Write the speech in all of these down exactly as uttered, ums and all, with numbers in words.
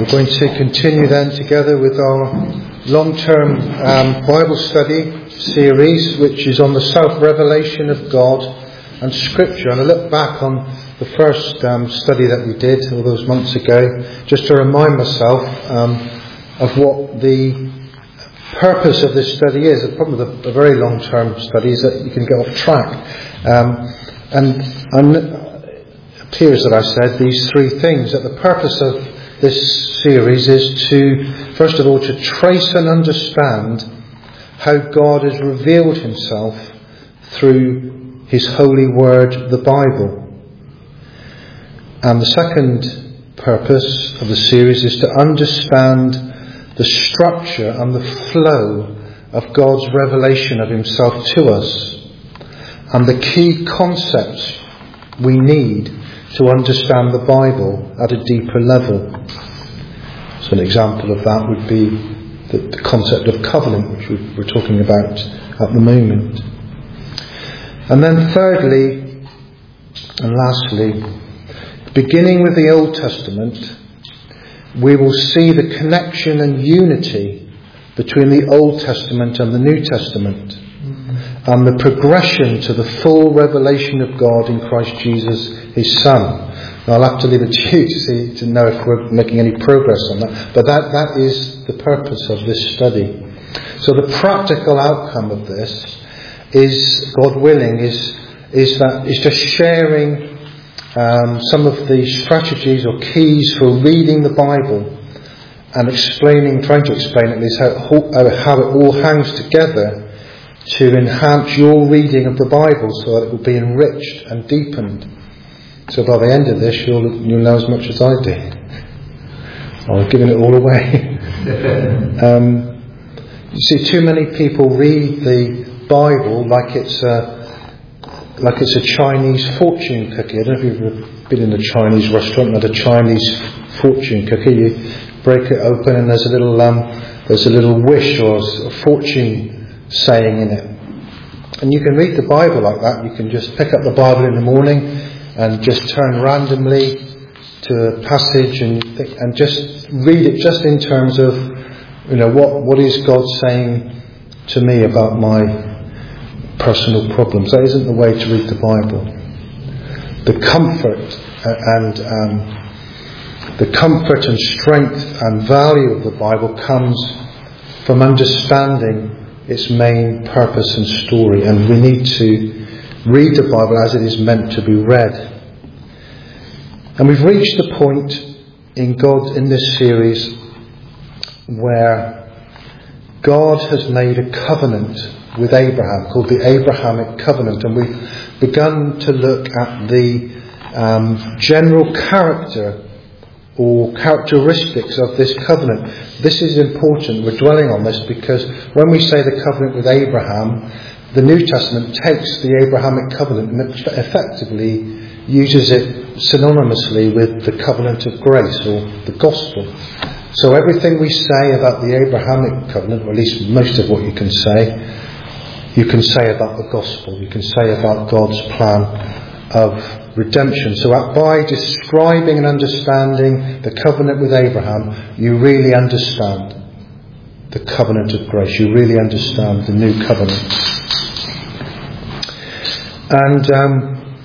we're going to continue then together with our long-term um, Bible study series, which is on the self-revelation of God and Scripture. And I look back on the first um, study that we did all those months ago, just to remind myself um, of what the purpose of this study is. The problem with a, a very long-term study is that you can get off track. Um, and, and it appears that I said these three things, that the purpose of this series is to, first of all, to trace and understand how God has revealed himself through his holy word, the Bible. And the second purpose of the series is to understand the structure and the flow of God's revelation of himself to us, and the key concepts we need to understand the Bible at a deeper level. So an example of that would be the, the concept of covenant, which we, we're talking about at the moment. And then thirdly and lastly, beginning with the Old Testament, we will see the connection and unity between the Old Testament and the New Testament, mm-hmm. and the progression to the full revelation of God in Christ Jesus, his Son. Now, I'll have to leave it to you to see, to know if we're making any progress on that. But that, that is the purpose of this study. So the practical outcome of this is, God willing, is, is that is just sharing Um, some of the strategies or keys for reading the Bible and explaining, trying to explain at least how, how it all hangs together to enhance your reading of the Bible so that it will be enriched and deepened. So by the end of this, you'll, you'll know as much as I do. I've given it all away. um, you see, too many people read the Bible like it's a like it's a Chinese fortune cookie. I don't know if you've ever been in a Chinese restaurant and had a Chinese fortune cookie. You break it open and there's a little um, there's a little wish or a fortune saying in it. And you can read the Bible like that. You can just pick up the Bible in the morning and just turn randomly to a passage and and just read it just in terms of, you know, what what is God saying to me about my personal problems. That isn't the way to read the Bible. The comfort and um, the comfort and strength and value of the Bible comes from understanding its main purpose and story, and we need to read the Bible as it is meant to be read. And we've reached the point in God in this series where God has made a covenant with Abraham, called the Abrahamic covenant, and we've begun to look at the um, general character or characteristics of this covenant. This is important, we're dwelling on this, because when we say the covenant with Abraham, the New Testament takes the Abrahamic covenant and effectively uses it synonymously with the covenant of grace or the gospel. So everything we say about the Abrahamic covenant, or at least most of what you can say, you can say about the gospel, you can say about God's plan of redemption. So by describing and understanding the covenant with Abraham, you really understand the covenant of grace. You really understand the new covenant. And um,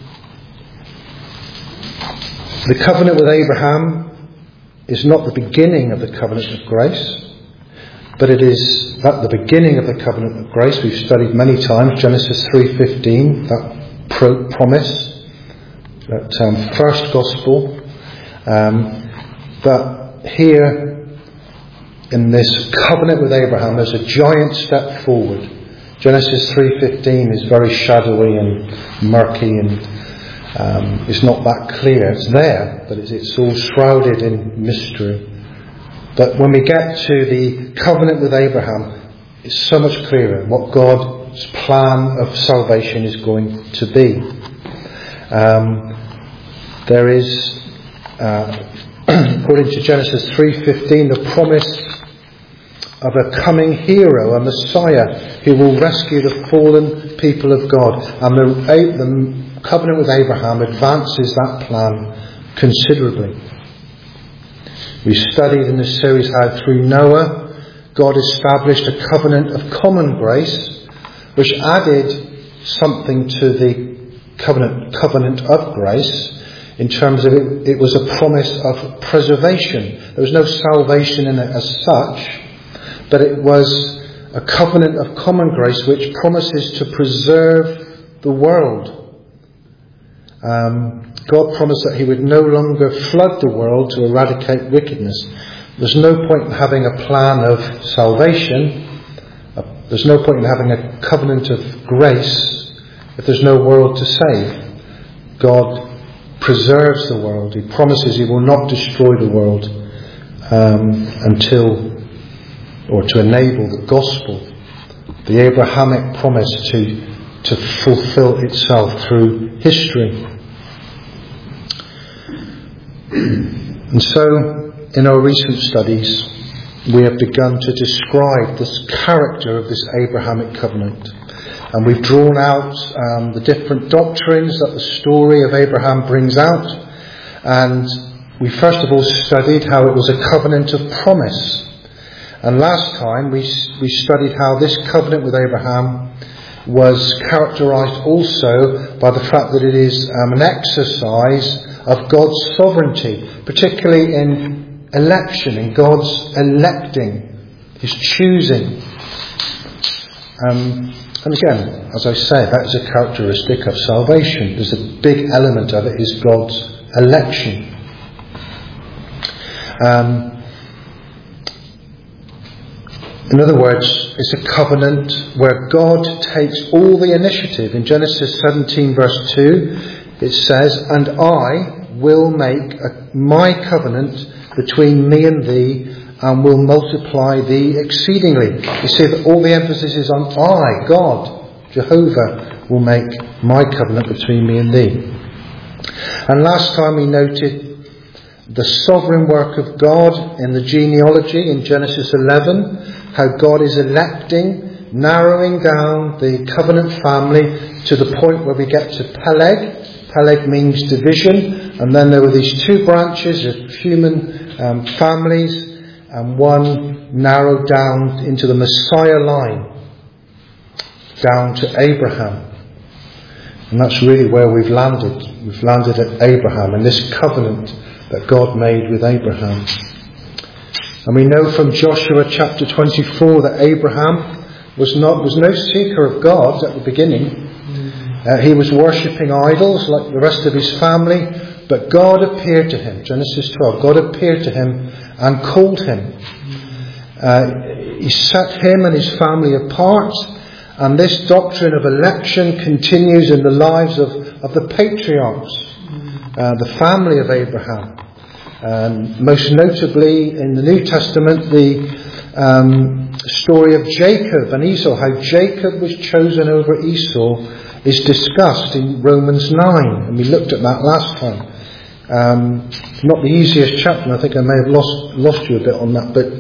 the covenant with Abraham is not the beginning of the covenant of grace, but it is at the beginning of the covenant of grace. We've studied many times Genesis three fifteen, that pro- promise, that um, first gospel. Um, but here in this covenant with Abraham, there's a giant step forward. Genesis three fifteen is very shadowy and murky, and um, it's not that clear. It's there, but it's, it's all shrouded in mystery. But when we get to the covenant with Abraham, it's so much clearer what God's plan of salvation is going to be. Um, there is, uh, according to Genesis three fifteen, the promise of a coming hero, a Messiah, who will rescue the fallen people of God. And the, the covenant with Abraham advances that plan considerably. We studied in this series how through Noah, God established a covenant of common grace, which added something to the covenant, covenant of grace, in terms of it, it was a promise of preservation. There was no salvation in it as such, but it was a covenant of common grace which promises to preserve the world. Um, God promised that he would no longer flood the world to eradicate wickedness. There's no point in having a plan of salvation. There's no point in having a covenant of grace if there's no world to save. God preserves the world. He promises he will not destroy the world um, until, or to enable the gospel, the Abrahamic promise to to fulfill itself through history. And so, in our recent studies, we have begun to describe this character of this Abrahamic covenant. And we've drawn out um, the different doctrines that the story of Abraham brings out. And we first of all studied how it was a covenant of promise. And last time we we studied how this covenant with Abraham was characterized also by the fact that it is um, an exercise of God's sovereignty, particularly in election, in God's electing, His choosing. Um, and again, as I say, that is a characteristic of salvation. There's a big element of it is God's election. Um, In other words, it's a covenant where God takes all the initiative. In Genesis seventeen verse two, it says, "And I will make a, my covenant between me and thee, and will multiply thee exceedingly." You see that all the emphasis is on I, God, Jehovah, will make my covenant between me and thee. And last time we noted the sovereign work of God in the genealogy in Genesis eleven, how God is electing, narrowing down the covenant family to the point where we get to Peleg. Peleg means division, and then there were these two branches of human um, families, and one narrowed down into the Messiah line, down to Abraham. And that's really where we've landed. We've landed at Abraham and this covenant that God made with Abraham. And we know from Joshua chapter twenty-four that Abraham was not was no seeker of God at the beginning. Uh, he was worshipping idols like the rest of his family, but God appeared to him. Genesis twelve. God appeared to him and called him. Uh, he set him and his family apart, and this doctrine of election continues in the lives of, of the patriarchs, uh, the family of Abraham. Um, most notably in the New Testament, the um, story of Jacob and Esau, how Jacob was chosen over Esau, is discussed in Romans nine, and we looked at that last time. Um, not the easiest chapter, and I think I may have lost lost you a bit on that, but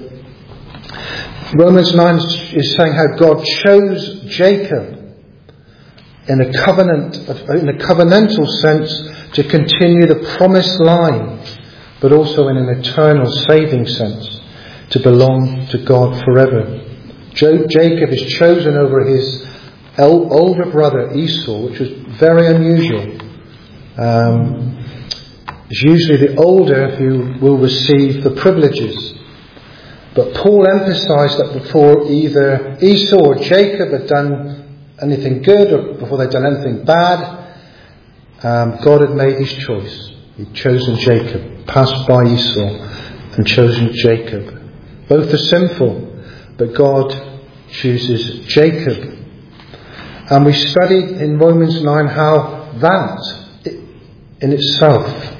Romans nine is saying how God chose Jacob in a covenant, in a covenantal sense, to continue the promised line, but also in an eternal saving sense, to belong to God forever. Jo- Jacob is chosen over his el- older brother Esau, which was very unusual. Um, it's usually the older who will receive the privileges. But Paul emphasised that before either Esau or Jacob had done anything good, or before they'd done anything bad, um, God had made his choice. He'd chosen Jacob, passed by Esau, and chosen Jacob. Both are sinful, but God chooses Jacob. And we studied in Romans nine how that in itself,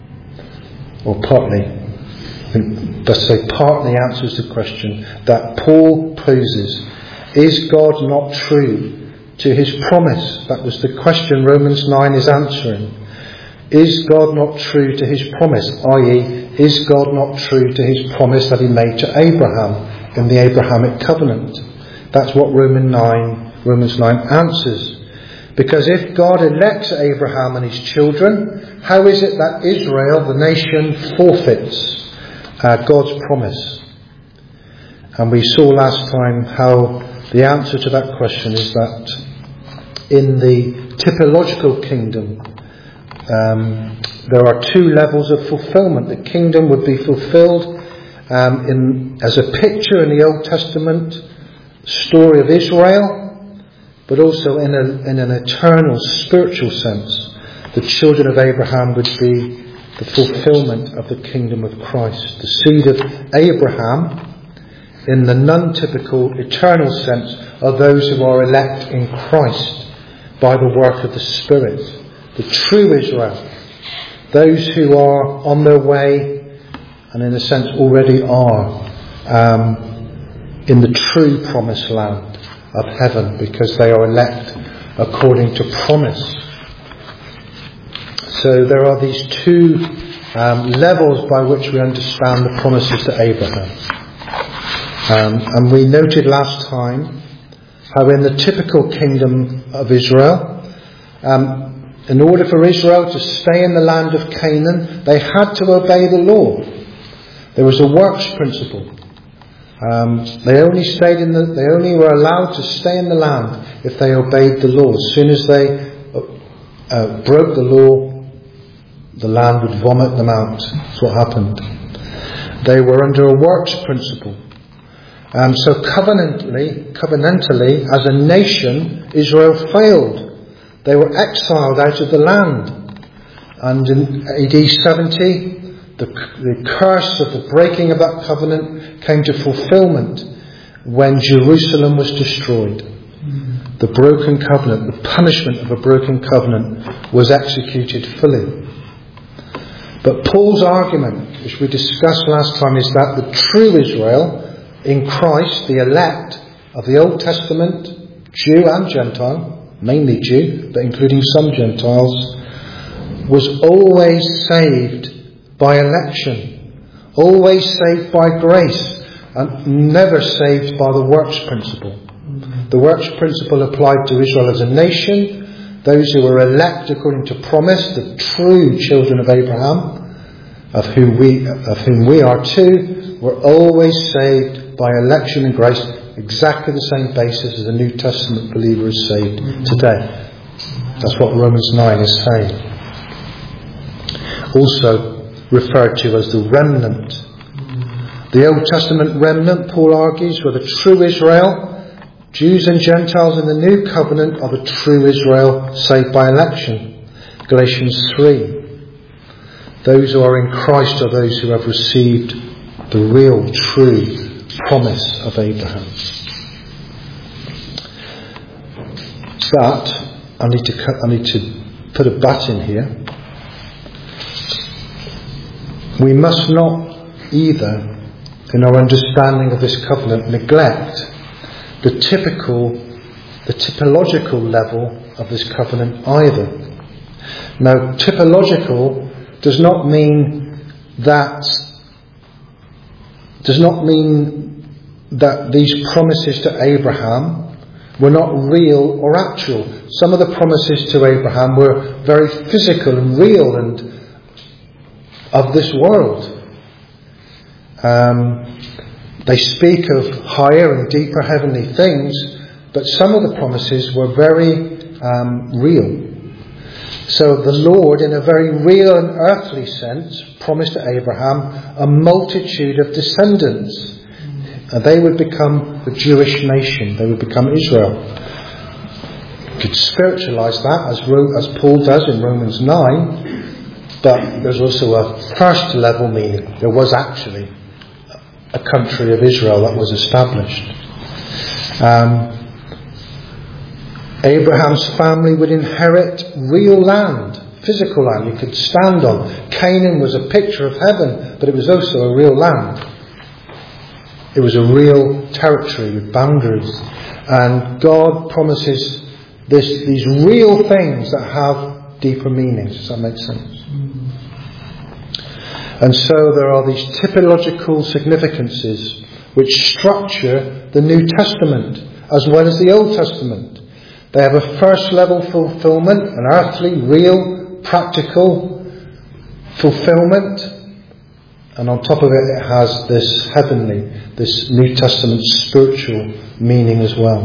or partly, let's say partly answers the question that Paul poses. Is God not true to his promise? That was the question Romans nine is answering. Is God not true to his promise? that is, is God not true to his promise that he made to Abraham in the Abrahamic covenant? That's what Romans nine, Romans nine answers. Because if God elects Abraham and his children, how is it that Israel, the nation, forfeits uh, God's promise. And we saw last time how the answer to that question is that in the typological kingdom, um, there are two levels of fulfillment. The kingdom would be fulfilled um, in as a picture in the Old Testament story of Israel, but also in, a, in an eternal spiritual sense. The children of Abraham would be the fulfillment of the kingdom of Christ. The seed of Abraham, in the non-typical eternal sense, are those who are elect in Christ by the work of the Spirit. The true Israel, those who are on their way and in a sense already are um, in the true promised land of heaven, because they are elect according to promise. So there are these two um, levels by which we understand the promises to Abraham. Um, and we noted last time how in the typical kingdom of Israel, um, in order for Israel to stay in the land of Canaan, they had to obey the law. There was a works principle. Um, they only stayed in the, they only were allowed to stay in the land if they obeyed the law. As soon as they uh, broke the law, the land would vomit them out. That's what happened. They were under a works principle. Um, so covenantally, covenantally, as a nation, Israel failed. They were exiled out of the land. And in A D seventy, the, the curse of the breaking of that covenant came to fulfillment when Jerusalem was destroyed. Mm-hmm. The broken covenant, the punishment of a broken covenant, was executed fully. But Paul's argument, which we discussed last time, is that the true Israel in Christ, the elect of the Old Testament, Jew and Gentile, mainly Jew, but including some Gentiles, was always saved by election, always saved by grace, and never saved by the works principle. Mm-hmm. The works principle applied to Israel as a nation, those who were elect according to promise, the true children of Abraham, of whom we, of whom we are too, were always saved by election and grace, exactly the same basis as a New Testament believer is saved today. That's what Romans nine is saying. Also referred to as the remnant. The Old Testament remnant, Paul argues, were the true Israel. Jews and Gentiles in the New Covenant are the true Israel saved by election. Galatians three. Those who are in Christ are those who have received the real, true promise of Abraham. But I need to I need to put a but in here. We must not either, in our understanding of this covenant, neglect the typical, the typological level of this covenant either. Now, typological does not mean that does not mean that these promises to Abraham were not real or actual. Some of the promises to Abraham were very physical and real and of this world. Um, they speak of higher and deeper heavenly things, but some of the promises were very um, real. So the Lord, in a very real and earthly sense, promised to Abraham a multitude of descendants. And they would become the Jewish nation. They would become Israel. You could spiritualize that as, as Paul does in Romans nine. But there's also a first level meaning. There was actually a country of Israel that was established. Um, Abraham's family would inherit real land, physical land you could stand on. Canaan was a picture of heaven, but it was also a real land. It was a real territory with boundaries. And God promises this, these real things that have deeper meanings. Does that make sense? And so there are these typological significances which structure the New Testament as well as the Old Testament. They have a first level fulfillment, an earthly, real, practical fulfillment And on top of it, it has this heavenly, this New Testament spiritual meaning as well.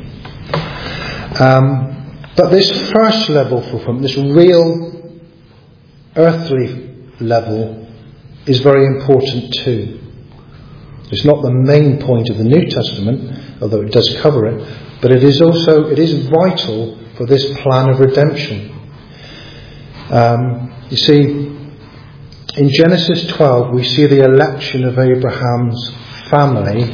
Um, but this first level fulfillment, this real earthly level, is very important too. It's not the main point of the New Testament, although it does cover it, but it is also, it is vital for this plan of redemption. Um, you see, in Genesis twelve, we see the election of Abraham's family.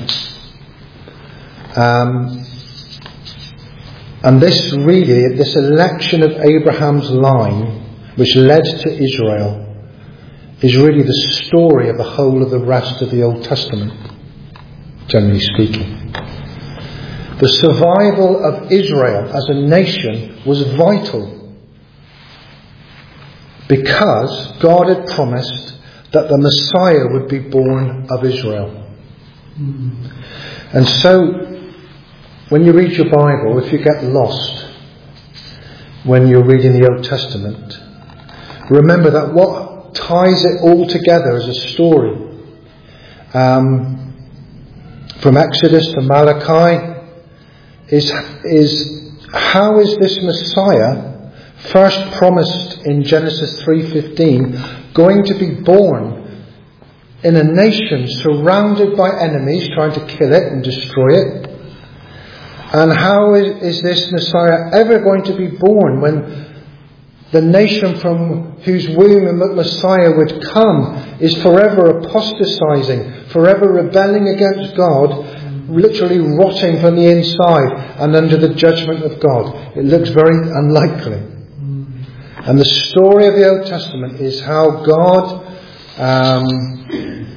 Um, and this really, this election of Abraham's line, which led to Israel, is really the story of the whole of the rest of the Old Testament, generally speaking. The survival of Israel as a nation was vital, because God had promised that the Messiah would be born of Israel. Mm. And so, when you read your Bible, if you get lost when you're reading the Old Testament, remember that what ties it all together as a story, um, from Exodus to Malachi, is, is how is this Messiah, first promised in Genesis three fifteen, going to be born in a nation surrounded by enemies trying to kill it and destroy it? And how is, is this Messiah ever going to be born when the nation from whose womb the Messiah would come is forever apostatizing, forever rebelling against God, literally rotting from the inside and under the judgment of God? It looks very unlikely. And the story of the Old Testament is how God um,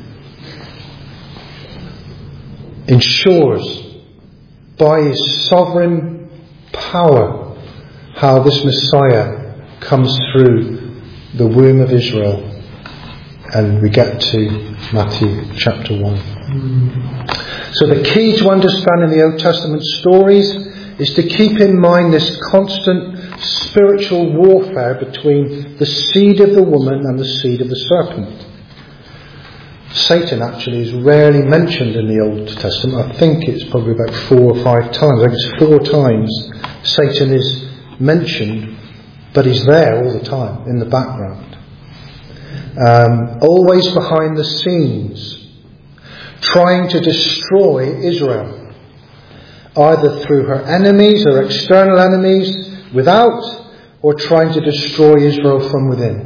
ensures by His sovereign power how this Messiah comes through the womb of Israel. And we get to Matthew chapter one. Mm. So the key to understanding the Old Testament stories is to keep in mind this constant spiritual warfare between the seed of the woman and the seed of the serpent. Satan actually is rarely mentioned in the Old Testament. I think it's probably about four or five times. I think it's four times Satan is mentioned, but he's there all the time in the background. Um, always behind the scenes, trying to destroy Israel, either through her enemies or external enemies, without, or trying to destroy Israel from within.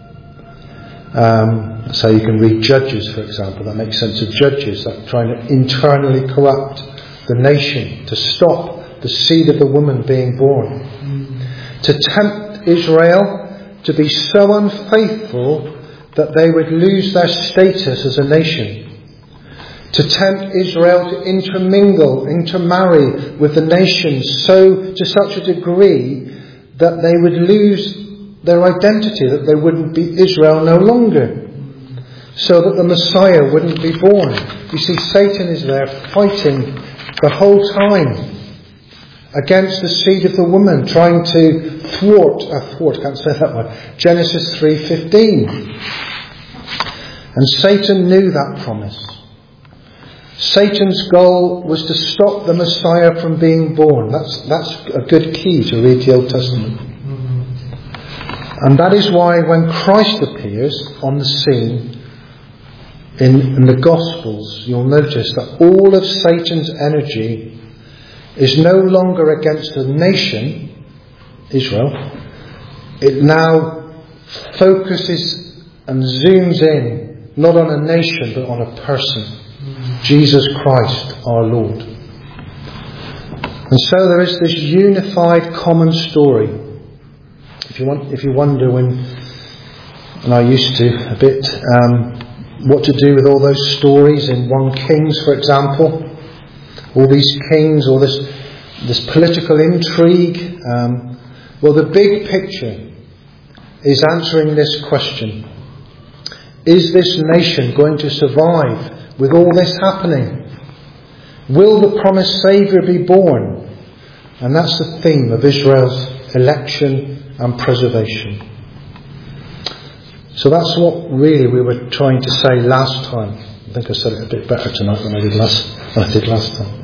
Um, so you can read Judges, for example. That makes sense of Judges, that trying to internally corrupt the nation, to stop the seed of the woman being born. Mm. To tempt Israel to be so unfaithful that they would lose their status as a nation. To tempt Israel to intermingle, intermarry with the nations so to such a degree that they would lose their identity, that they wouldn't be Israel no longer, so that the Messiah wouldn't be born. You see, Satan is there fighting the whole time against the seed of the woman, trying to thwart, uh, thwart, can't say that word, Genesis three fifteen. And Satan knew that promise. Satan's goal was to stop the Messiah from being born. That's that's a good key to read the Old Testament. Mm-hmm. And that is why when Christ appears on the scene in, in the Gospels, you'll notice that all of Satan's energy is no longer against the nation, Israel. It now focuses and zooms in, not on a nation, but on a person. Jesus Christ, our Lord. And so there is this unified common story. If you want, if you wonder when, and I used to a bit, um, what to do with all those stories in First Kings, for example, all these kings, all this this political intrigue. Um, well, the big picture is answering this question: is this nation going to survive with all this happening? Will the promised Saviour be born? And that's the theme of Israel's election and preservation. So that's what really we were trying to say last time. I think I said it a bit better tonight than I did last, than I did last time.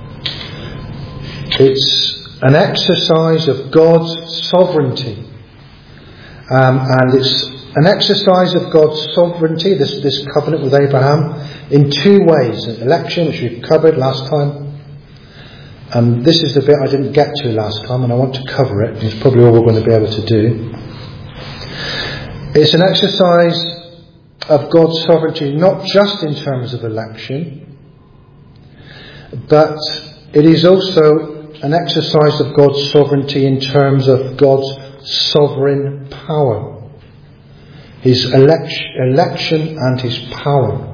It's an exercise of God's sovereignty. Um, and it's an exercise of God's sovereignty, this, this covenant with Abraham, in two ways. An election, which we covered last time. And this is the bit I didn't get to last time, and I want to cover it. And it's probably all we're going to be able to do. It's an exercise of God's sovereignty, not just in terms of election, but it is also an exercise of God's sovereignty in terms of God's sovereign power. His elect- election and his power.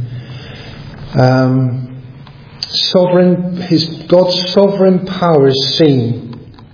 Um, sovereign, his God's sovereign power is seen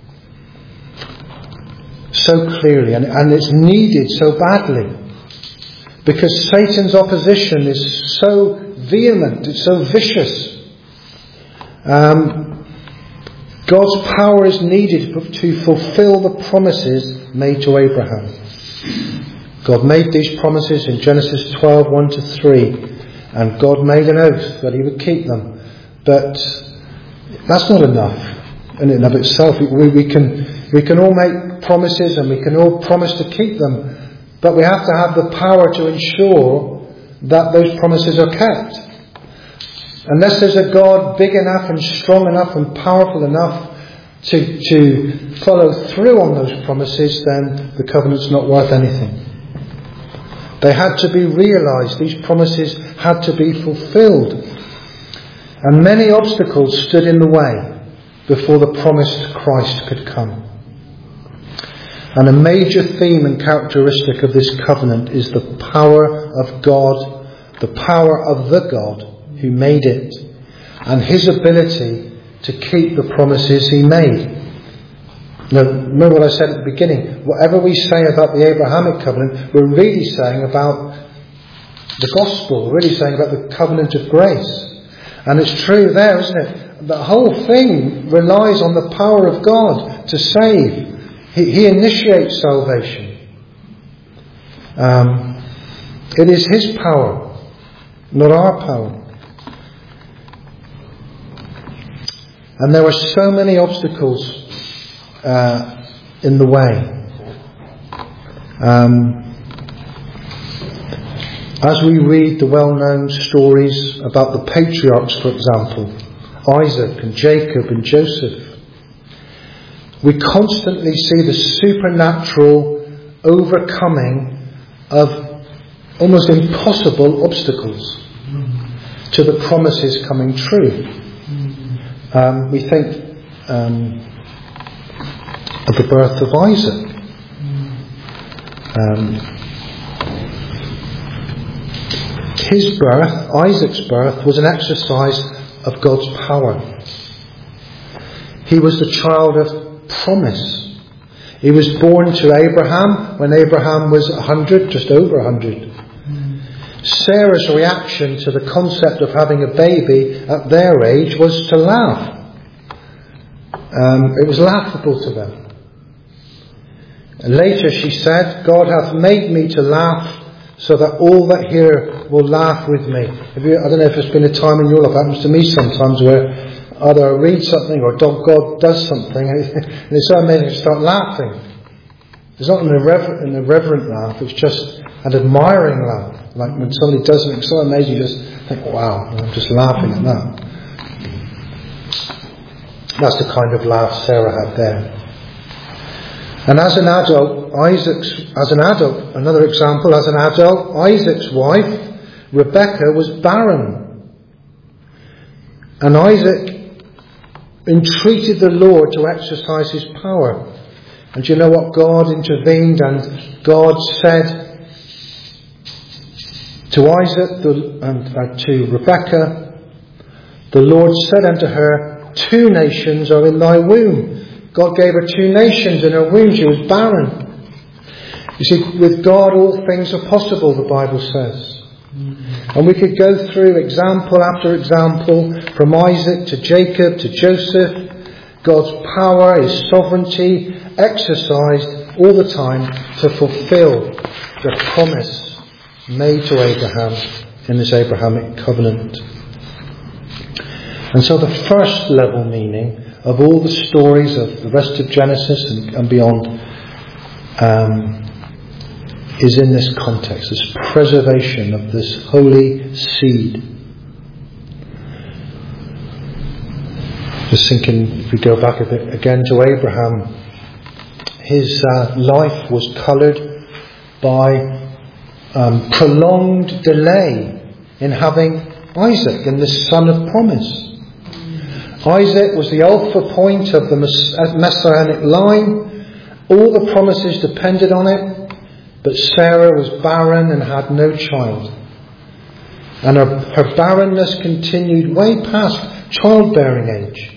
so clearly, and, and it's needed so badly, because Satan's opposition is so vehement, it's so vicious. Um, God's power is needed to fulfill the promises made to Abraham. God made these promises in Genesis twelve, one to three, and God made an oath that he would keep them. But that's not enough in and of itself. We, we can we can all make promises and we can all promise to keep them, but we have to have the power to ensure that those promises are kept. Unless there's a God big enough and strong enough and powerful enough to, to follow through on those promises, then the covenant's not worth anything. They had to be realised. These promises had to be fulfilled. And many obstacles stood in the way before the promised Christ could come. And a major theme and characteristic of this covenant is the power of God, the power of the God who made it, and his ability to keep the promises he made. Now, remember what I said at the beginning. Whatever we say about the Abrahamic covenant, we're really saying about the gospel. We're really saying about the covenant of grace. And it's true there, isn't it? The whole thing relies on the power of God to save. He, he initiates salvation. Um, it is his power, not our power. And there were so many obstacles uh, in the way. Um, as we read the well-known stories about the patriarchs, for example, Isaac and Jacob and Joseph, we constantly see the supernatural overcoming of almost impossible obstacles to the promises coming true. Um, we think um, of the birth of Isaac. Um, his birth, Isaac's birth, was an exercise of God's power. He was the child of promise. He was born to Abraham when Abraham was a hundred, just over a hundred. Sarah's reaction to the concept of having a baby at their age was to laugh. Um, it was laughable to them. And later she said, God hath made me to laugh so that all that hear will laugh with me. Have you, I don't know if there's been a time in your life, it happens to me sometimes, where either I read something or God does something and it's so amazing to start laughing. It's not an irreverent, an irreverent laugh, it's just an admiring laugh. Like when somebody does something so amazing, you just think, wow, I'm just laughing at that. That's the kind of laugh Sarah had there. And as an adult, Isaac's, as an adult, another example, as an adult, Isaac's wife, Rebecca, was barren. And Isaac entreated the Lord to exercise his power. And you know what? God intervened and God said to Isaac the, and uh, to Rebecca, the Lord said unto her, two nations are in thy womb. God gave her two nations in her womb. She was barren. You see, with God all things are possible, the Bible says. Mm-hmm. And we could go through example after example, from Isaac to Jacob to Joseph. God's power, his sovereignty, exercised all the time to fulfill the promise made to Abraham in this Abrahamic covenant. And so the first level meaning of all the stories of the rest of Genesis and, and beyond um, is in this context, this preservation of this holy seed. Just thinking, if we go back a bit again to Abraham, his uh, life was coloured by um, prolonged delay in having Isaac and the son of promise. Isaac was the alpha point of the messianic line. All the promises depended on it, but Sarah was barren and had no child. And her, her barrenness continued way past childbearing age.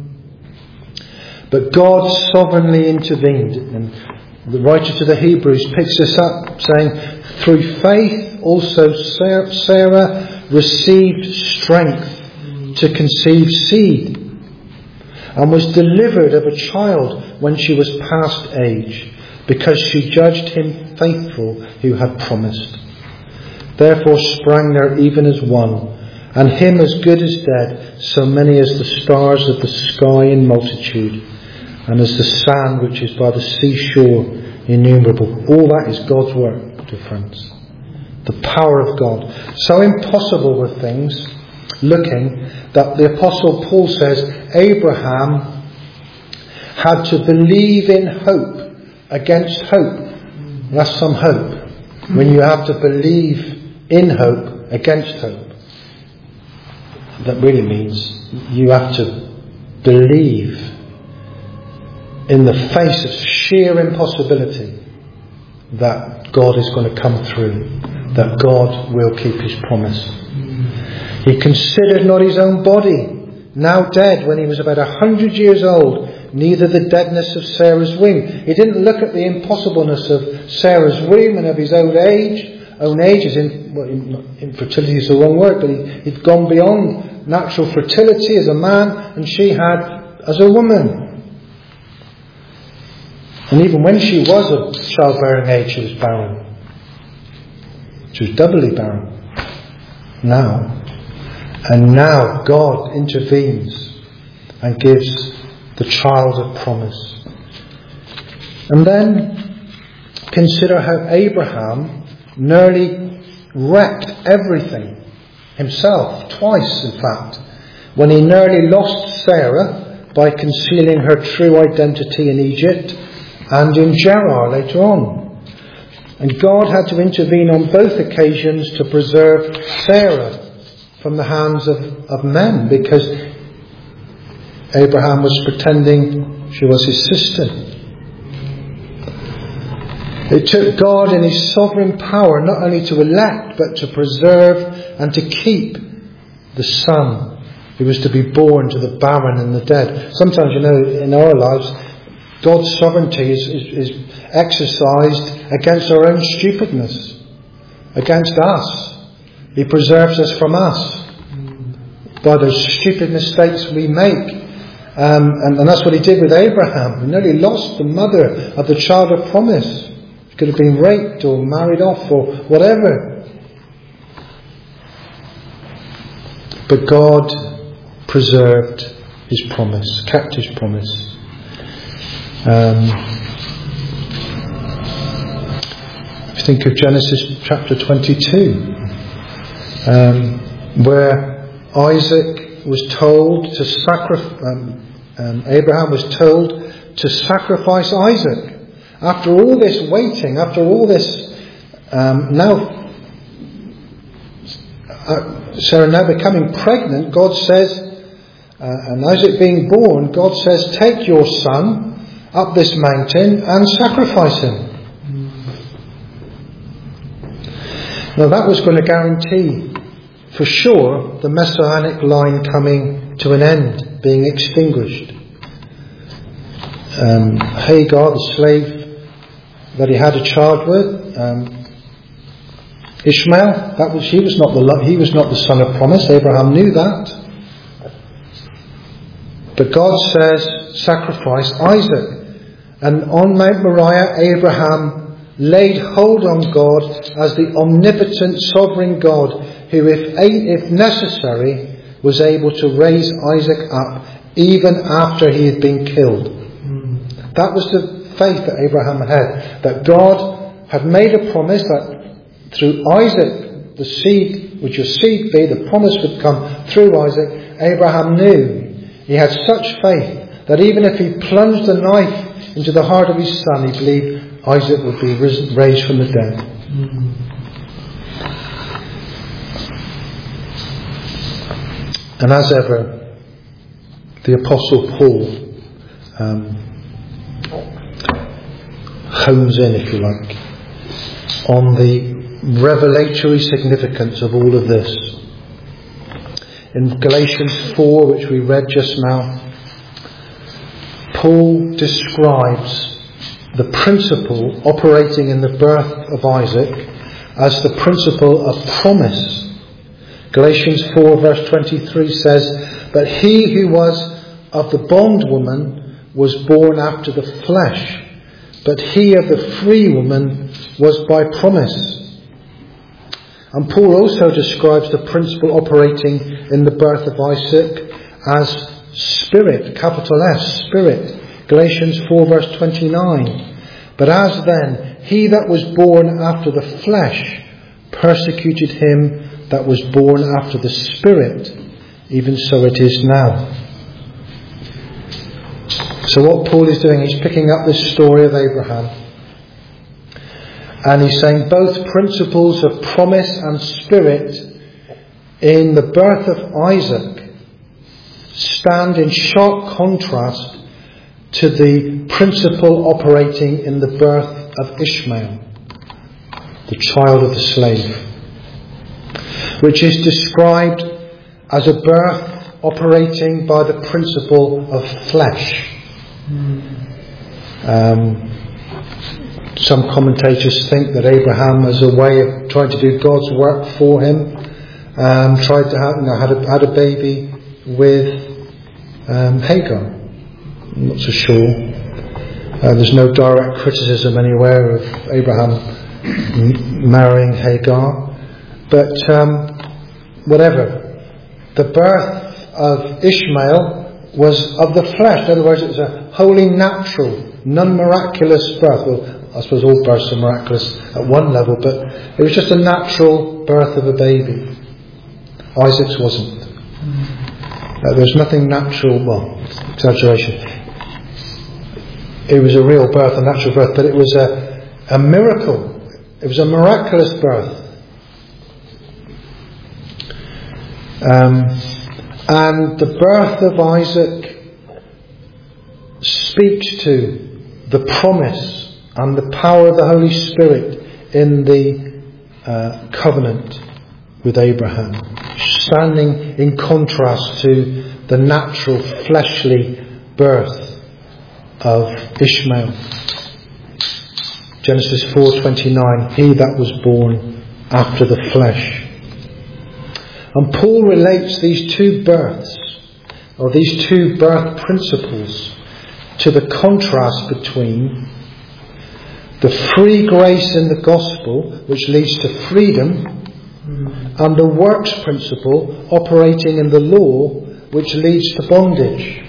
But God sovereignly intervened, and the writer to the Hebrews picks this up, saying, through faith also Sarah received strength to conceive seed, and was delivered of a child when she was past age, because she judged him faithful who had promised. Therefore sprang there even as one, and him as good as dead, so many as the stars of the sky in multitude, and as the sand which is by the seashore innumerable. All that is God's work, dear friends. The power of God. So impossible were things, looking, that the Apostle Paul says Abraham had to believe in hope against hope. That's some hope. When you have to believe in hope against hope, that really means you have to believe in the face of sheer impossibility that God is going to come through, that God will keep his promise. He considered not his own body, now dead when he was about a hundred years old, neither the deadness of Sarah's womb. He didn't look at the impossibleness of Sarah's womb and of his old age. Own age is in, well, infertility is the wrong word, but he, he'd gone beyond natural fertility as a man, and she had as a woman. And even when she was of childbearing age, she was barren. She was doubly barren. Now. And now God intervenes and gives the child of promise. And then consider how Abraham nearly wrecked everything himself, twice in fact, when he nearly lost Sarah by concealing her true identity in Egypt and in Gerar later on. And God had to intervene on both occasions to preserve Sarah from the hands of, of men, because Abraham was pretending she was his sister. It took God in his sovereign power not only to elect, but to preserve and to keep the son who was to be born to the barren and the dead. Sometimes, you know, in our lives, God's sovereignty is, is, is exercised against our own stupidness, against us. He preserves us from us by those stupid mistakes we make. Um, and, and that's what he did with Abraham. He nearly lost the mother of the child of promise. He could have been raped or married off or whatever. But God preserved his promise, kept his promise. Um, if you think of Genesis chapter twenty-two, um, where Isaac was told to sacrifice, um, um, Abraham was told to sacrifice Isaac. After all this waiting, after all this, um, now uh, Sarah now becoming pregnant, God says, uh, and Isaac being born, God says, take your son up this mountain and sacrifice him. Now that was going to guarantee for sure the messianic line coming to an end, being extinguished. Um, Hagar, the slave that he had a child with, um, Ishmael, that was he was not the he was not the son of promise. Abraham knew that. But God says, sacrifice Isaac. And on Mount Moriah, Abraham laid hold on God as the omnipotent sovereign God who, if, if necessary, was able to raise Isaac up even after he had been killed. Mm. That was the faith that Abraham had, that God had made a promise that through Isaac, the seed, would your seed be, the promise would come through Isaac. Abraham knew, he had such faith that even if he plunged a knife into the heart of his son, he believed Isaac would be risen, raised from the dead. Mm-hmm. And as ever, the Apostle Paul um, hones in, if you like, on the revelatory significance of all of this. In Galatians four, which we read just now, Paul describes the principle operating in the birth of Isaac as the principle of promise. Galatians four verse twenty-three says, "But he who was of the bondwoman was born after the flesh, but he of the free woman was by promise." And Paul also describes the principle operating in the birth of Isaac as spirit, capital S, spirit. Galatians four verse twenty-nine. "But as then he that was born after the flesh persecuted him that was born after the Spirit, even so it is now." So what Paul is doing, he's picking up this story of Abraham, and he's saying both principles of promise and spirit in the birth of Isaac stand in sharp contrast to the principle operating in the birth of Ishmael, the child of the slave, which is described as a birth operating by the principle of flesh. Um, some commentators think that Abraham, as a way of trying to do God's work for him, um, tried to have, you know, had a, had a baby with um, Hagar. I'm not so sure. Uh, there's no direct criticism anywhere of Abraham m- marrying Hagar. But um, whatever. The birth of Ishmael was of the flesh. In other words, it was a wholly natural, non-miraculous birth. Well, I suppose all births are miraculous at one level, but it was just a natural birth of a baby. Isaac's wasn't. Uh, there's nothing natural, well, exaggeration. It was a real birth, a natural birth, but it was a, a miracle. It was a miraculous birth. Um, and the birth of Isaac speaks to the promise and the power of the Holy Spirit in the uh, covenant with Abraham, standing in contrast to the natural fleshly birth of Ishmael. Genesis four twenty-nine, "He that was born after the flesh." And Paul relates these two births, or these two birth principles, to the contrast between the free grace in the gospel, which leads to freedom, and the works principle operating in the law, which leads to bondage.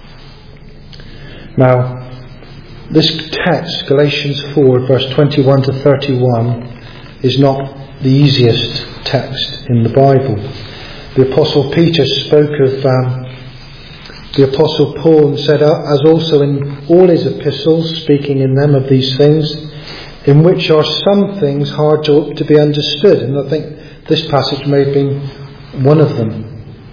Now, this text, Galatians four, verse twenty-one to thirty-one, is not the easiest text in the Bible. The Apostle Peter spoke of um, the Apostle Paul and said, as also in all his epistles, speaking in them of these things, in which are some things hard to, to be understood. And I think this passage may have been one of them.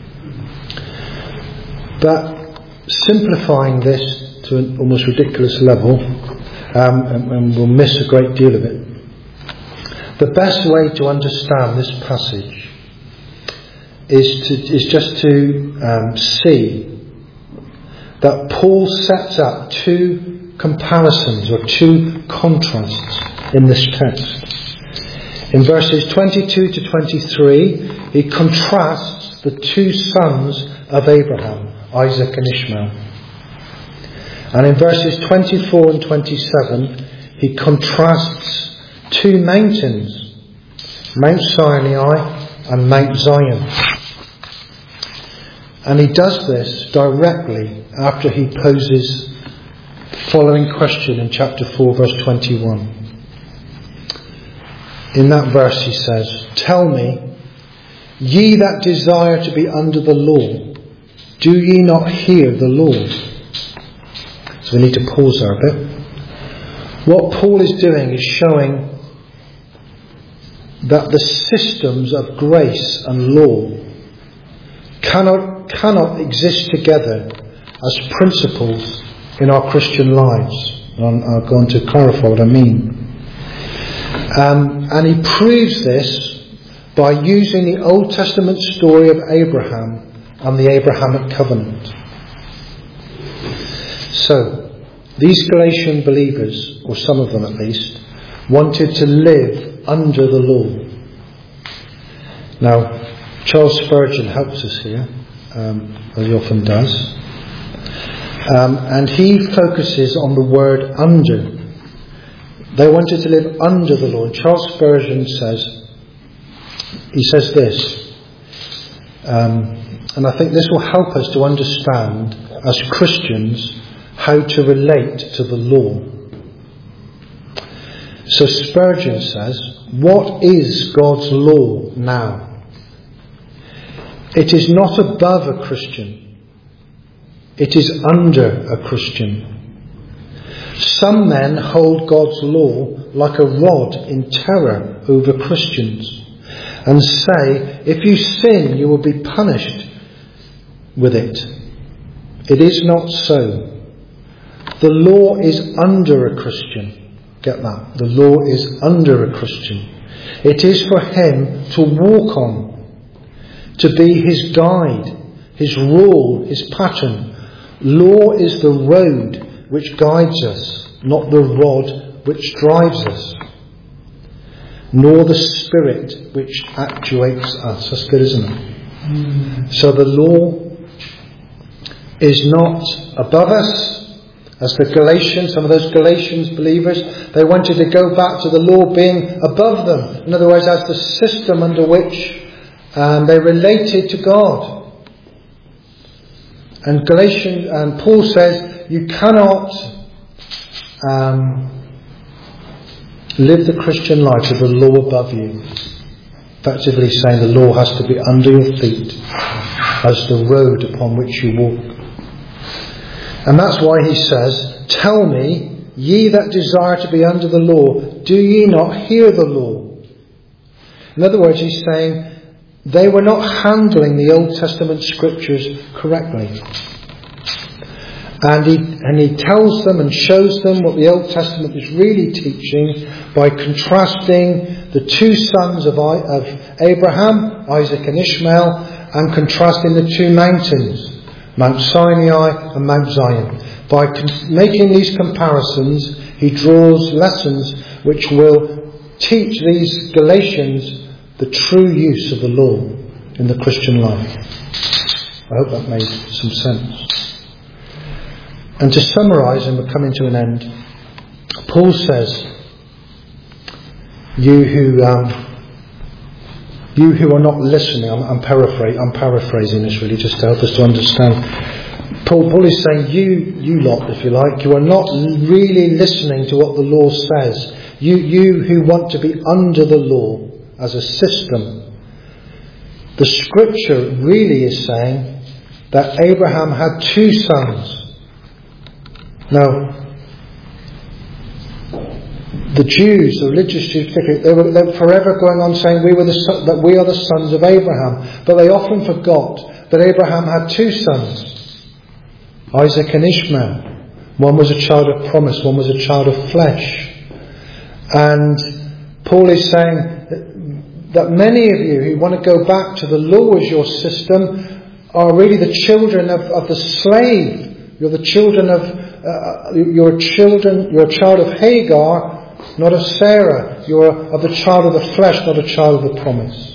But simplifying this to an almost ridiculous level, um, and, and we'll miss a great deal of it. The best way to understand this passage is to is just to um, see that Paul sets up two comparisons or two contrasts in this text. In verses twenty-two to twenty-three, he contrasts the two sons of Abraham, Isaac and Ishmael. And in verses twenty-four and twenty-seven, he contrasts two mountains, Mount Sinai and Mount Zion. And he does this directly after he poses the following question in chapter four, verse twenty-one. In that verse he says, "Tell me, ye that desire to be under the law, do ye not hear the law?" So we need to pause there a bit. What Paul is doing is showing that the systems of grace and law cannot, cannot exist together as principles in our Christian lives. And I'm going to clarify what I mean. Um, and he proves this by using the Old Testament story of Abraham and the Abrahamic covenant. So, these Galatian believers, or some of them at least, wanted to live under the law. Now, Charles Spurgeon helps us here, um, as he often does. Um, and he focuses on the word under. They wanted to live under the law. And Charles Spurgeon says, he says this, um, and I think this will help us to understand, as Christians, how to relate to the law. So Spurgeon says, what is God's law now? It is not above a Christian. It is under a Christian. Some men hold God's law like a rod in terror over Christians and say, if you sin, you will be punished with it. It is not so. The law is under a Christian. Get that? The law is under a Christian. It is for him to walk on, to be his guide, his rule, his pattern. Law is the road which guides us, not the rod which drives us, nor the spirit which actuates us. That's good, isn't it? Mm. So the law is not above us. As the Galatians, some of those Galatians believers, they wanted to go back to the law being above them. In other words, as the system under which um, they related to God. And Galatians, and Paul says, you cannot um, live the Christian life with the law above you. Effectively saying the law has to be under your feet as the road upon which you walk. And that's why he says, tell me, ye that desire to be under the law, do ye not hear the law? In other words, he's saying they were not handling the Old Testament scriptures correctly. And he, and he tells them and shows them what the Old Testament is really teaching by contrasting the two sons of, of Abraham, Isaac and Ishmael, and contrasting the two mountains, Mount Sinai and Mount Zion. By con- making these comparisons, he draws lessons which will teach these Galatians the true use of the law in the Christian life. I hope that made some sense. And to summarise, and we're coming to an end, Paul says, you who um, You who are not listening, I'm, I'm, paraphrasing, I'm paraphrasing this really just to help us to understand. Paul, Paul is saying, you, you lot, if you like, you are not really listening to what the law says. You, you who want to be under the law as a system. The scripture really is saying that Abraham had two sons. Now, the Jews, the religious Jews particularly, they were, they were forever going on saying we were the son, that we are the sons of Abraham. But they often forgot that Abraham had two sons, Isaac and Ishmael. One was a child of promise, one was a child of flesh. And Paul is saying that, that many of you who want to go back to the law as your system are really the children of, of the slave. You're the children of, uh, you're children, you're a child of Hagar, not of Sarah. You are of the child of the flesh, not a child of the promise.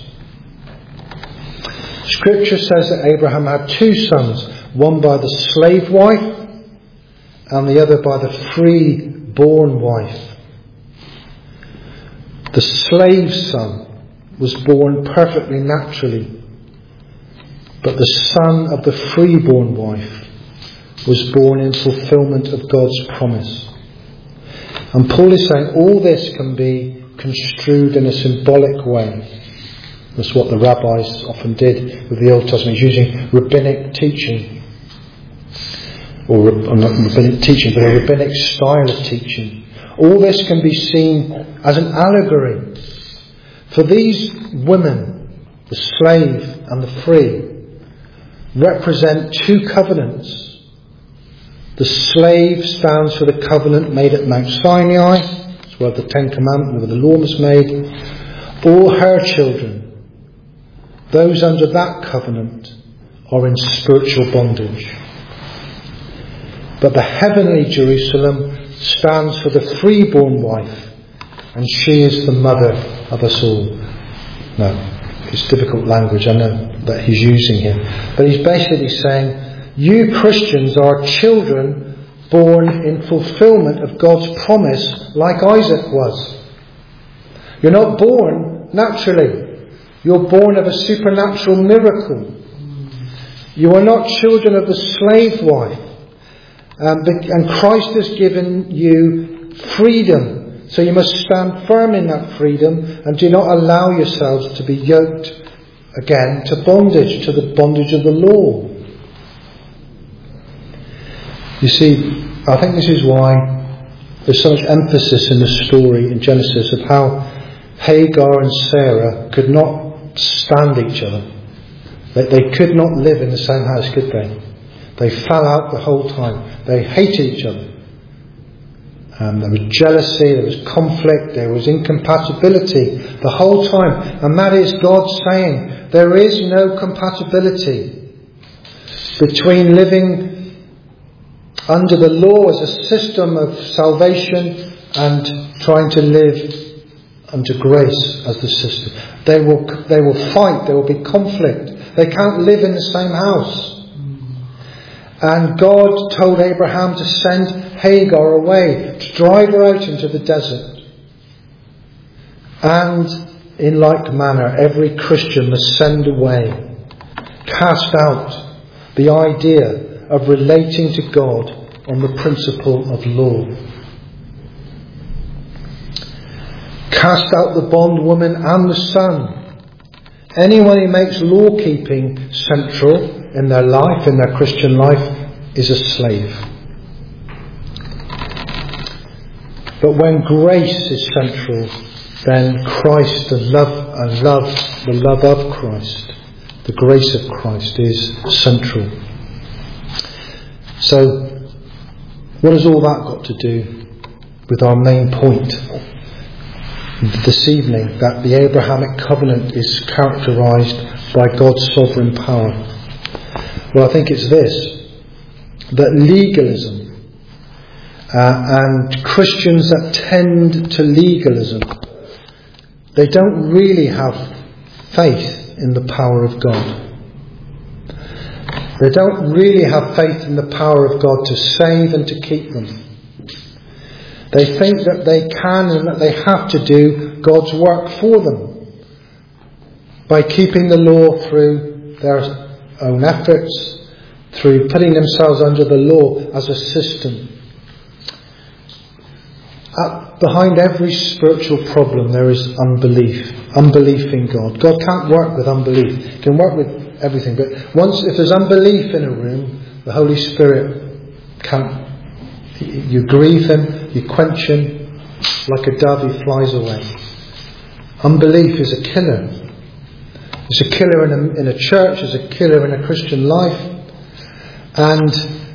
Scripture says that Abraham had two sons, one by the slave wife and the other by the free-born wife. The slave son was born perfectly naturally, but the son of the freeborn wife was born in fulfillment of God's promise. And Paul is saying all this can be construed in a symbolic way. That's what the rabbis often did with the Old Testament, using rabbinic teaching. Or not rabbinic teaching, but a rabbinic style of teaching. All this can be seen as an allegory. For these women, the slave and the free, represent two covenants. The slave stands for the covenant made at Mount Sinai, that's where the Ten Commandments, where the law was made. All her children, those under that covenant, are in spiritual bondage. But the heavenly Jerusalem stands for the freeborn wife, and she is the mother of us all. No, it's difficult language, I know, that he's using here. But he's basically saying, you Christians are children born in fulfillment of God's promise, like Isaac was. You're not born naturally. You're born of a supernatural miracle. You are not children of the slave wife. Um, and Christ has given you freedom. So you must stand firm in that freedom and do not allow yourselves to be yoked again to bondage, to the bondage of the law. You see, I think this is why there's so much emphasis in the story in Genesis of how Hagar and Sarah could not stand each other. They, they could not live in the same house, could they? They fell out the whole time. They hated each other. Um, there was jealousy, there was conflict, there was incompatibility the whole time. And that is God saying there is no compatibility between living under the law as a system of salvation and trying to live under grace as the system. They will, they will fight, there will be conflict. They can't live in the same house. And God told Abraham to send Hagar away, to drive her out into the desert. And in like manner, every Christian must send away, cast out the idea of relating to God on the principle of law. Cast out the bondwoman and the son. Anyone who makes law keeping central in their life, in their Christian life, is a slave. But when grace is central, then Christ, the love, and love, the love of Christ, the grace of Christ is central. So, what has all that got to do with our main point this evening, that the Abrahamic covenant is characterised by God's sovereign power? Well, I think it's this, that legalism uh, and Christians that tend to legalism, they don't really have faith in the power of God. They don't really have faith in the power of God to save and to keep them. They think that they can and that they have to do God's work for them by keeping the law through their own efforts, through putting themselves under the law as a system. At, behind every spiritual problem there is unbelief. Unbelief in God. God can't work with unbelief. He can work with everything. But once, if there's unbelief in a room, the Holy Spirit can't. You grieve Him, you quench Him. Like a dove, He flies away. Unbelief is a killer. It's a killer in a, in a church. It's a killer in a Christian life. And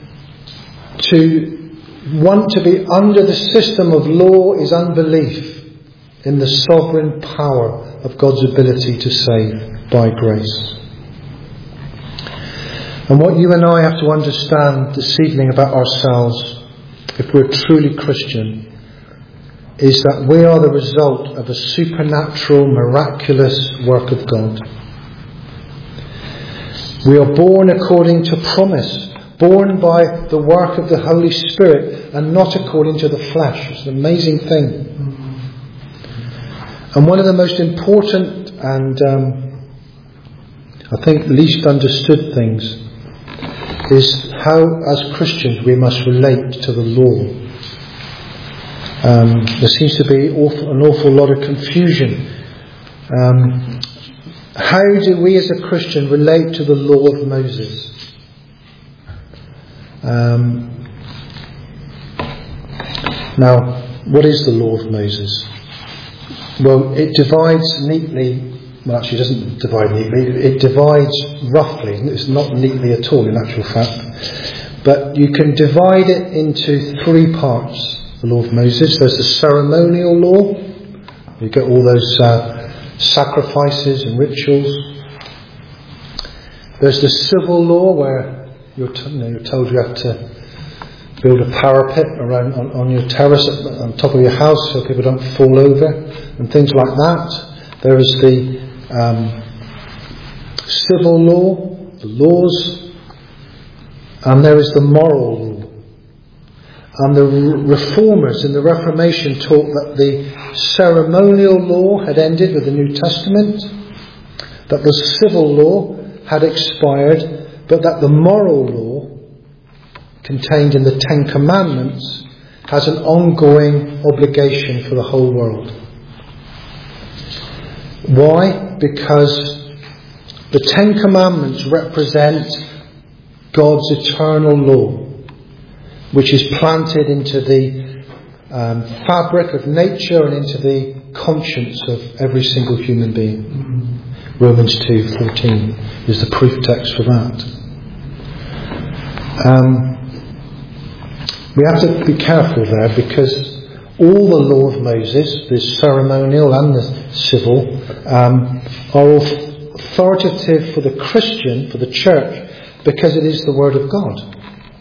to want to be under the system of law is unbelief in the sovereign power of God's ability to save by grace. And what you and I have to understand this evening about ourselves, if we're truly Christian, is that we are the result of a supernatural, miraculous work of God. We are born according to promise, born by the work of the Holy Spirit and not according to the flesh. It's an amazing thing. And one of the most important and um, I think least understood things is how as Christians we must relate to the law. Um, there seems to be awful, an awful lot of confusion. Um, how do we as a Christian relate to the law of Moses? Um, now, what is the law of Moses? Well, it divides neatly. Well, actually, it doesn't divide neatly. It divides roughly. It's not neatly at all, in actual fact. But you can divide it into three parts. The law of Moses. There's the ceremonial law. You get all those uh, sacrifices and rituals. There's the civil law, where you're, t- you know, you're told you have to build a parapet around on, on your terrace on top of your house so people don't fall over and things like that. There is the um, civil law, the laws, and there is the moral law. And the reformers in the Reformation taught that the ceremonial law had ended with the New Testament, that the civil law had expired, but that the moral law contained in the Ten Commandments has an ongoing obligation for the whole world. Why? Because the Ten Commandments represent God's eternal law, which is planted into the um, fabric of nature and into the conscience of every single human being. Mm-hmm. Romans two fourteen is the proof text for that. Um, we have to be careful there, because all the law of Moses, the ceremonial and the civil, um, are authoritative for the Christian, for the church, because it is the Word of God.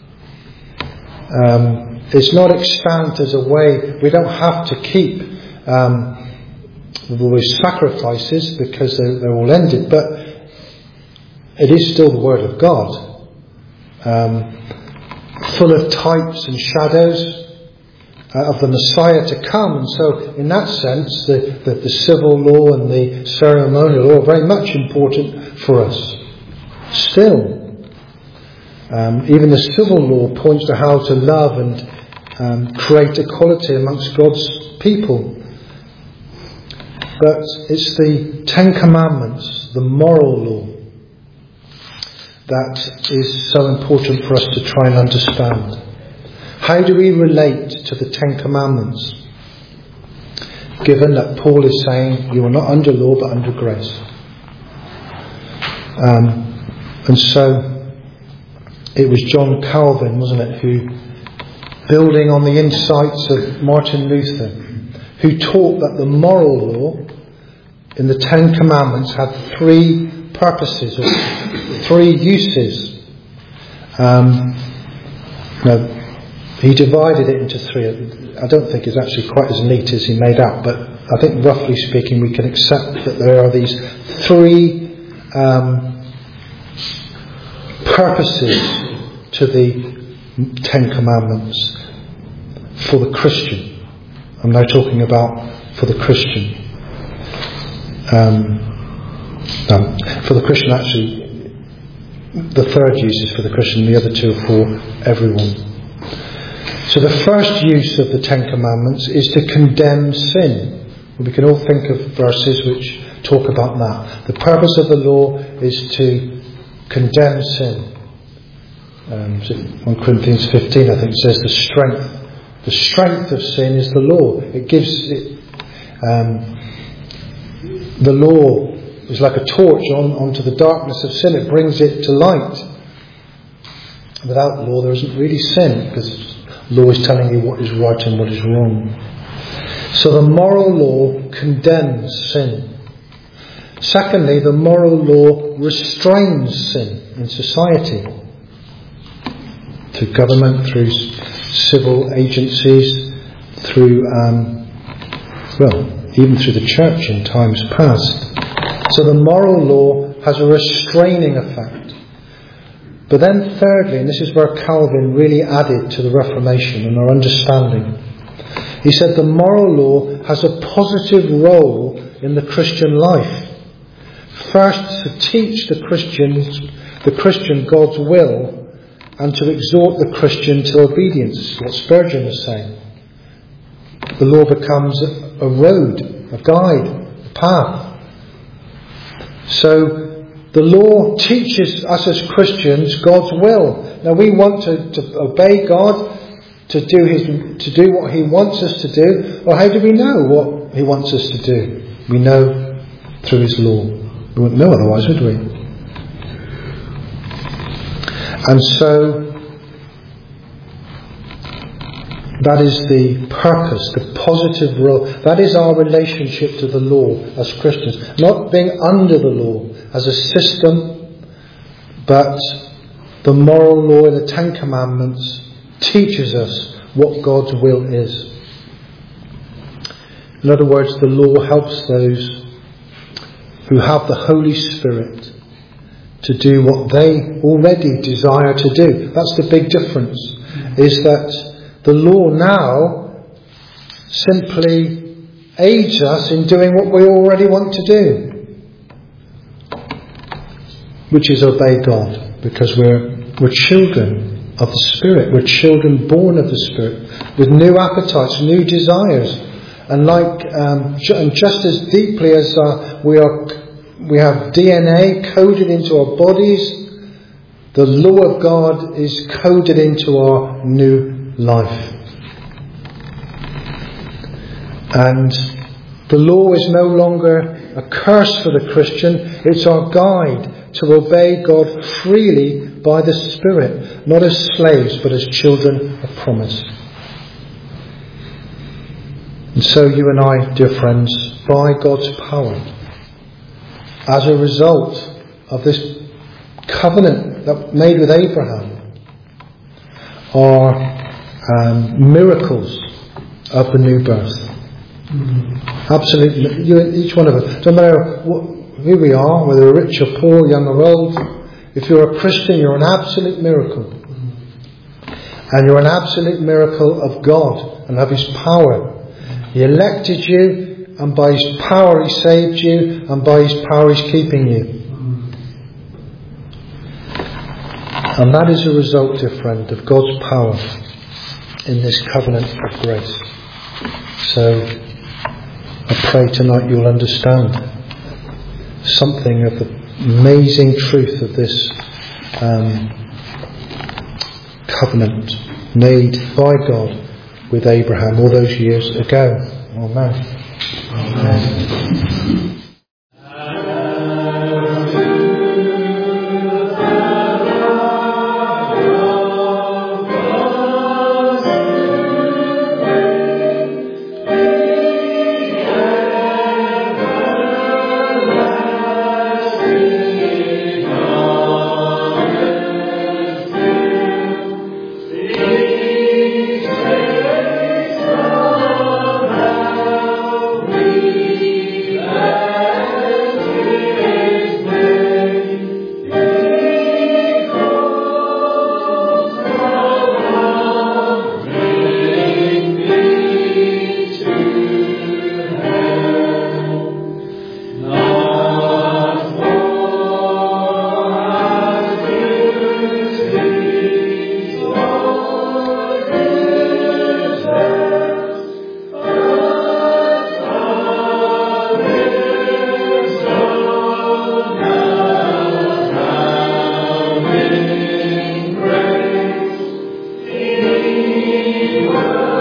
Um, it's not extant as a way. We don't have to keep um, those sacrifices because they're, they're all ended, but it is still the Word of God, um, full of types and shadows uh, of the Messiah to come. And so, in that sense, the, the, the civil law and the ceremonial law are very much important for us. Still. Um, even the civil law points to how to love and um, create equality amongst God's people. But it's the Ten Commandments, the moral law, that is so important for us to try and understand. How do we relate to the Ten Commandments, given that Paul is saying you are not under law but under grace? Um, and so it was John Calvin, wasn't it, who, building on the insights of Martin Luther, who taught that the moral law in the Ten Commandments had three purposes, or three uses. Um, no, he divided it into three. I don't think it's actually quite as neat as he made out, but I think roughly speaking we can accept that there are these three um, purposes to the Ten Commandments for the Christian. I'm now talking about for the Christian. Um, um, for the Christian, actually, the third use is for the Christian, the other two are for everyone. So the first use of the Ten Commandments is to condemn sin. We can all think of verses which talk about that. The purpose of the law is to condemn sin. Um, First Corinthians fifteen, I think, says the strength, the strength of sin is the law. It gives it. Um, the law is like a torch on onto the darkness of sin. It brings it to light. Without law, there isn't really sin, because law is telling you what is right and what is wrong. So the moral law condemns sin. Secondly, the moral law restrains sin in society. Through government, through civil agencies, through, um, well, even through the church in times past. So the moral law has a restraining effect. But then thirdly, and this is where Calvin really added to the Reformation and our understanding, he said the moral law has a positive role in the Christian life. First, to teach the Christians, the Christian God's will, and to exhort the Christian to obedience, what Spurgeon was saying. The law becomes a road, a guide, a path. So the law teaches us as Christians God's will. Now we want to, to obey God, to do his, to do what He wants us to do. Well, how do we know what He wants us to do? We know through His law. We wouldn't know otherwise, would we? And so that is the purpose, the positive role. That is our relationship to the law as Christians. Not being under the law as a system, but the moral law in the Ten Commandments teaches us what God's will is. In other words, the law helps those who have the Holy Spirit to do what they already desire to do. That's the big difference, is that the law now simply aids us in doing what we already want to do, which is obey God, because we're we're children of the Spirit. We're children born of the Spirit, with new appetites, new desires, and like um, and just as deeply as uh, we are, we have D N A coded into our bodies. The law of God is coded into our new life. And the law is no longer a curse for the Christian. It's our guide to obey God freely by the Spirit, not as slaves but as children of promise. And so you and I, dear friends, by God's power, as a result of this covenant that made with Abraham, are um, miracles of the new birth. Mm-hmm. Absolutely, you, each one of us. No matter what, who we are, whether we're rich or poor, young or old, if you're a Christian, you're an absolute miracle. Mm-hmm. And you're an absolute miracle of God and of His power. He elected you, and by His power He saved you, and by His power He's keeping you. And that is a result, dear friend, of God's power in this covenant of grace. So I pray tonight you'll understand something of the amazing truth of this um, covenant made by God with Abraham all those years ago. Amen. Amen. World.